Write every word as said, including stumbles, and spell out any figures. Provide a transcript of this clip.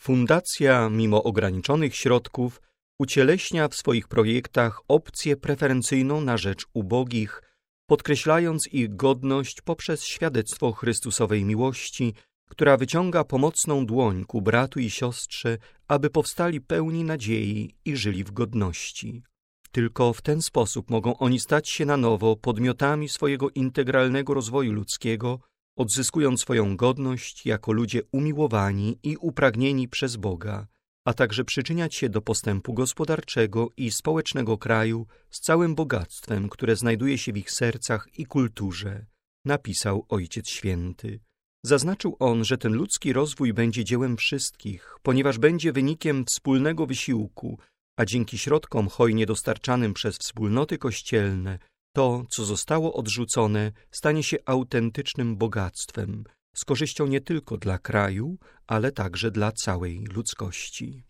Fundacja, mimo ograniczonych środków, ucieleśnia w swoich projektach opcję preferencyjną na rzecz ubogich, podkreślając ich godność poprzez świadectwo Chrystusowej miłości, która wyciąga pomocną dłoń ku bratu i siostrze, aby powstali pełni nadziei i żyli w godności. Tylko w ten sposób mogą oni stać się na nowo podmiotami swojego integralnego rozwoju ludzkiego, odzyskując swoją godność jako ludzie umiłowani i upragnieni przez Boga, a także przyczyniać się do postępu gospodarczego i społecznego kraju z całym bogactwem, które znajduje się w ich sercach i kulturze, napisał Ojciec Święty. Zaznaczył on, że ten ludzki rozwój będzie dziełem wszystkich, ponieważ będzie wynikiem wspólnego wysiłku, a dzięki środkom hojnie dostarczanym przez wspólnoty kościelne, to, co zostało odrzucone, stanie się autentycznym bogactwem, z korzyścią nie tylko dla kraju, ale także dla całej ludzkości.